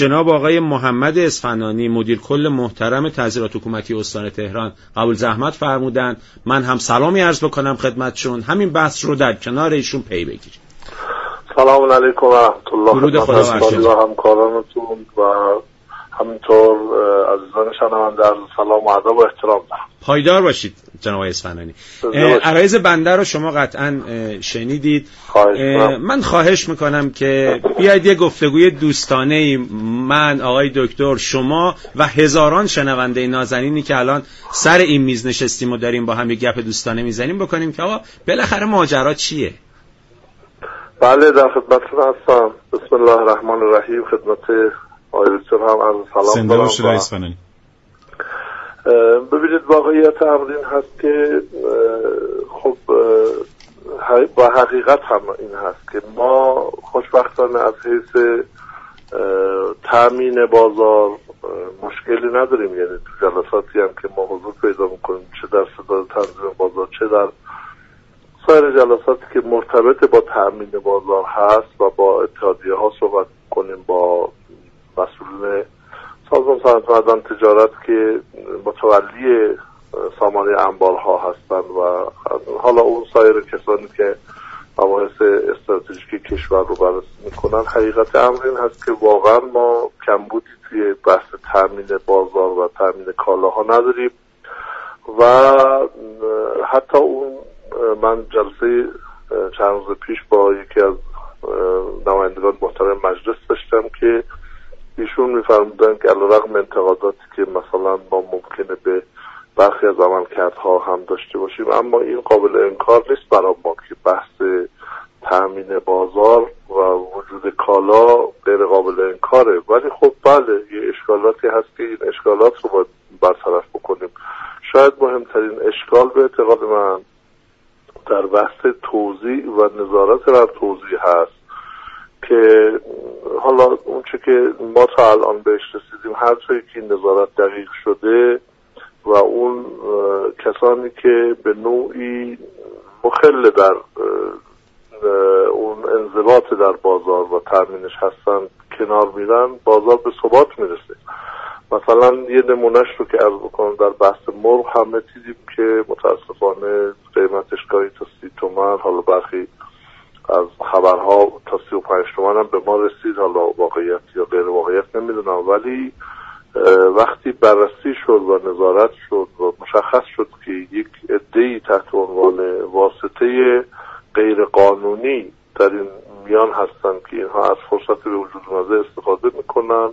جناب آقای محمد اصفهانی مدیر کل محترم تظاهرات حکومتی استان تهران قبول زحمت فرمودن. من هم سلامی عرض بکنم خدمتشون، همین بحث رو در کنار ایشون پی بگیریم. سلام علیکم و رحمت الله. درود خدا بر شما، همکارانتون و همینطور عزیزان شنونده عرض سلام و ادب و احترام دارم. پایدار باشید جناب اصفهانی. عرایض بنده رو شما قطعا شنیدید. من خواهش میکنم که بیاید یه گفتگوی دوستانه من، آقای دکتر، شما و هزاران شنونده نازنینی که الان سر این میز نشستیم و داریم با هم یه گپ دوستانه میزنیم بکنیم که آقا بالاخره ماجرا چیه؟ بله، در خدمتتون هستم. بسم الله الرحمن الرحیم. خدمت آقای دکتر هم عرض سلام دارم. ببینید، واقعیت امر این هست که خب با حقیقت هم این هست که ما خوشبختانه از حیث تامین بازار مشکلی نداریم. یعنی تو جلساتی هم که ما حضور پیدا میکنیم، چه در صداد تنظیم بازار چه در سایر جلساتی که مرتبط با تامین بازار هست و با اتحادیه ها صحبت کنیم، با مسئولین سازمان صنعت معدن تجارت که متولی سامانه انبارها هستند و حالا اون سایر کسانی که مباحث استراتژیکی کشور رو بررسی میکنن، حقیقت امر این هست که واقعا ما کمبودی توی بحث تامین بازار و تامین کالاها نداریم و حتی اون من جلسه چند روز پیش با یکی از نمایندگان محترم مجلس داشتم که ایشون می‌فرمودن که علیرغم انتقاداتی که مثلا ما ممکنه به برخی از عملکردها هم داشته باشیم، اما این قابل انکار نیست برای ما که بحث تامین بازار و وجود کالا غیر قابل انکاره. ولی خب بله، یه اشکالاتی هست که این اشکالات رو باید برطرف بکنیم. شاید مهمترین اشکال به اعتقاد من در بحث توزیع و نظارت بر توزیع هست که حالا اون چه که ما تا الان بهش رسیدیم، هر جایی که این نظارت دقیق شده و اون کسانی که به نوعی مخل در اون انضباط در بازار و تامینش هستن کنار میرن، بازار به ثبات میرسه. مثلا یه نمونهش رو که عرض بکنم، در بحث مرغ همه دیدیم که متاسفانه قیمتش گاهی تا 30 تومن، حالا برخی از خبرها تا 35 تومن هم به ما رسید. حالا واقعیت یا غیر واقعیت نمیدونم، ولی وقتی بررسی شد و نظارت شد و مشخص شد که یک عده‌ای تحت عنوان واسطه غیر قانونی در این میان هستن که اینها از فرصت به وجود اومده استفاده میکنن،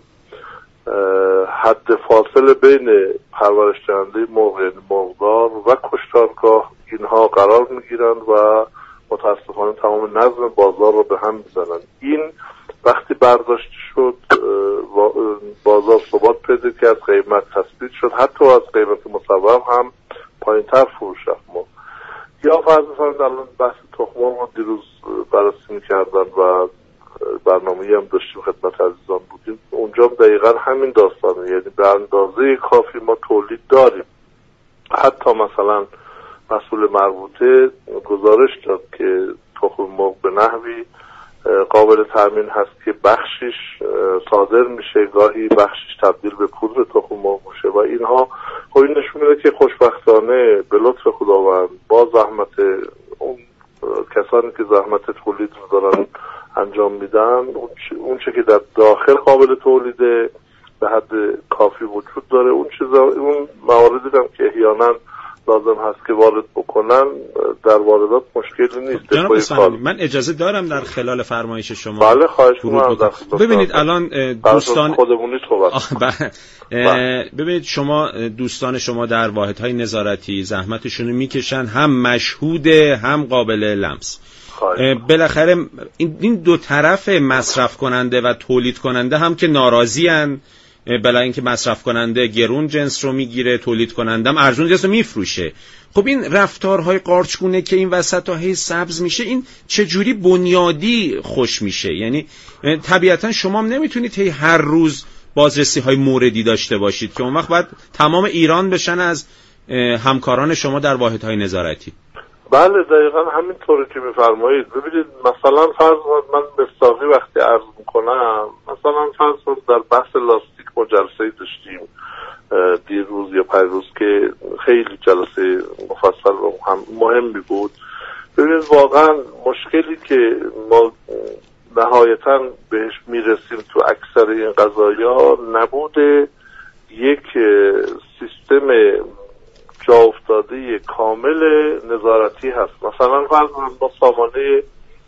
حد فاصله بین پرورش دهنده مرغ یعنی مرغدار و کشتارگاه اینها قرار میگیرن و متاسفانه تمام نظم بازار رو به هم میزنن. این وقتی برداشت شد بازار ثبات پیدا کرد، قیمت تثبیت شد، حتی از قیمت مصوب هم پایین‌تر فروش رفت. ما یا فرض بفرمایید الان بحث تخم مرغ رو دیروز بررسی می‌کردن و برنامه‌ای هم داشتیم خدمت عزیزان بودیم، اونجا دقیقاً همین داستانه. یعنی به اندازه کافی ما تولید داریم. حتی مثلا مسئول مربوطه گزارش داد که تخم مرغ به نحوی قابل تامین هست که بخشش صادر میشه، گاهی بخشش تبدیل به پودر تخم مرغ میشه و اینها خب این نشون میده که خوشبختانه به لطف خداوند با زحمت اون کسانی که زحمت تولید رو دارن انجام میدن، اون چه که در داخل قابل تولیده به حد کافی وجود داره. اون مواردی هم که احیانا لازم هست که وارد بکنن در واردات مشکلی نیست. جناب اصفهانی، من اجازه دارم در خلال فرمایش شما؟ بله، خواهش می‌کنم. ببینید الان دوستان خودمونی صحبت ببینید شما دوستان شما در واحدهای نظارتی زحمتشون رو میکشن، هم مشهوده هم قابل لمس. بالاخره این دو طرف مصرف کننده و تولید کننده هم که ناراضی ان، بلا اینکه مصرف کننده گرون جنس رو میگیره، تولید کننده هم ارزون جنس رو میفروشه. خب این رفتارهای قارچگونه که این وسط هی سبز میشه، این چجوری بنیادی خوش میشه؟ یعنی طبیعتا شما هم نمیتونید هی هر روز بازرسی های موردی داشته باشید که اون وقت باید تمام ایران بشن از همکاران شما در واحدهای نظارتی. بله دقیقا همینطوری که میفرمایید. ببینید مثلا فرض من مصداقی وقتی عرض میکنم، مثلا فرض در بحث لاستیک ما جلسه داشتیم دیروز یا پیروز که خیلی جلسه مفصل و هم مهمی بود. ببینید واقعا مشکلی که ما نهایتا بهش میرسیم تو اکثر این قضایا نبوده یک سیستم جا افتاده کامل نظارتی هست. مثلا فرض ما سامانه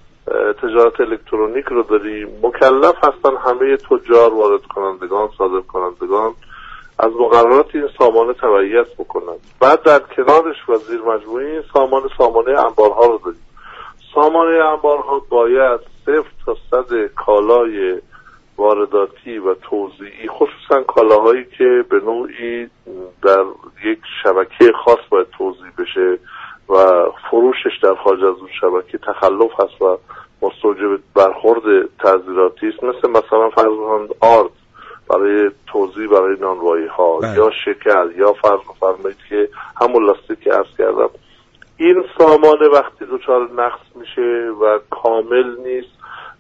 تجارت الکترونیک رو داریم، مکلف هستن همه تجار، وارد کنندگان، صادر کنندگان از مقررات این سامانه تبعیت بکنند. بعد در کنارش و زیر مجموعه این سامانه انبارها رو داریم. سامانه انبارها باید 0 تا 100 کالای وارداتی و توزیعی، خصوصا کالاهایی که به نوعی در یک شبکه خاص باید توزیع بشه و فروشش در خارج از اون شبکه تخلف هست و مستوجب برخورد تعزیراتی است، مثلا فرض کنید آرد برای توزیع برای نانوایی ها یا شکر یا فرمایید که همون لاستیک که عرض کردم. این سامانه وقتی دچار نقص میشه و کامل نیست،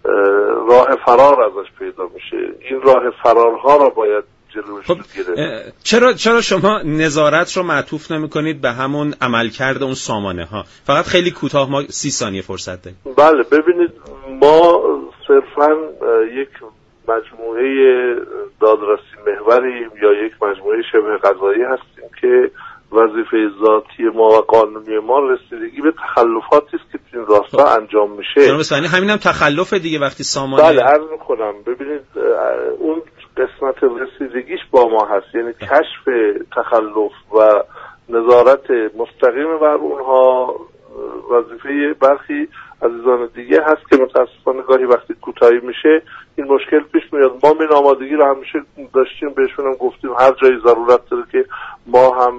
راه فرار ازش پیدا میشه. این راه فرارها را باید جلوش گرفت. چرا شما نظارت رو معطوف نمی‌کنید به همون عملکرد اون سامانه ها؟ فقط خیلی کوتاه، ما 30 ثانیه فرصت داریم. بله ببینید ما صرفاً یک مجموعه دادرسی محوریم یا یک مجموعه شبه قضایی هستیم که وظیفه ذاتی ما و قانونی ما رسیدگی به تخلفاتی است که این راستا انجام میشه. جناب اسفندیانی همین هم تخلف دیگه وقتی سامانه. بله عرض می‌کنم ببینید اون قسمت رسیدگیش با ما هست، یعنی کشف تخلف و نظارت مستقیم بر اونها وظیفه برخی عزیزان دیگه هست که متاسفانه گاهی وقتی کوتاهی میشه این مشکل پیش میاد. ما این آمادگی رو همیشه داشتیم، بهشون هم گفتیم هر جایی ضرورت داره که ما هم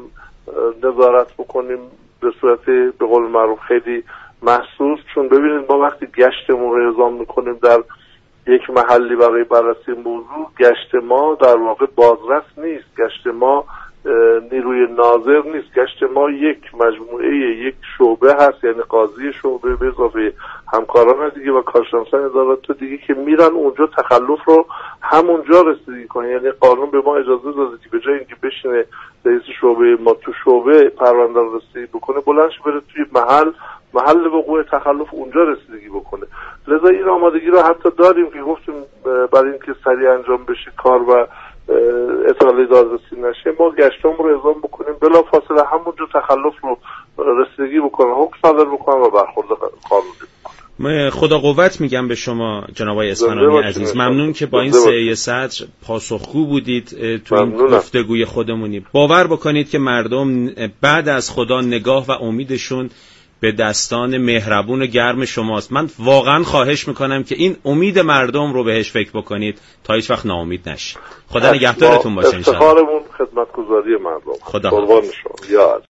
نظارت بکنیم به صورت به قول معروف خیلی محسوس. چون ببینید ما وقتی گشتمون رو اعزام میکنیم در یک محلی برای بررسی موضوع، گشت ما در واقع بازرس نیست، گشت ما نیروی ناظر نیست، گشت ما یک مجموعه یک شعبه هست، یعنی قاضی شعبه به اضافه همکاران دیگه و کارشناسان ادارات دیگه که میرن اونجا تخلف رو همونجا رسیدگی کنن. یعنی قانون به ما اجازه داده که به جای اینکه بشینه رئیس شعبه ما تو شعبه پرونده رو رسیدگی بکنه، بلندش بره توی محل وقوع تخلف اونجا رسیدگی بکنه. لذا این آمادگی رو حتی داریم که گفتیم برای اینکه سریع انجام بشه کار و اطلاعی دادرسی نشه، ما گشتمون رو اعزام بکنیم بلافاصله همونجا تخلف رو رسیدگی بکنن، حکم صادر بکنن و برخورد قانونی بکنن. خدا قوت میگم به شما جناب آقای اسفندیانی عزیز. ممنون که با این سعی صدر پاسخگو بودید تو این گفتگوی خودمونی. باور بکنید که مردم بعد از خدا نگاه و امیدشون به دستان مهربون و گرم شماست. من واقعا خواهش میکنم که این امید مردم رو بهش فکر بکنید تا هیچ وقت ناامید نشید. خدا نگهدارتون باشه. افتخارمون خدمتگزاری مردم. خدا قربان شما.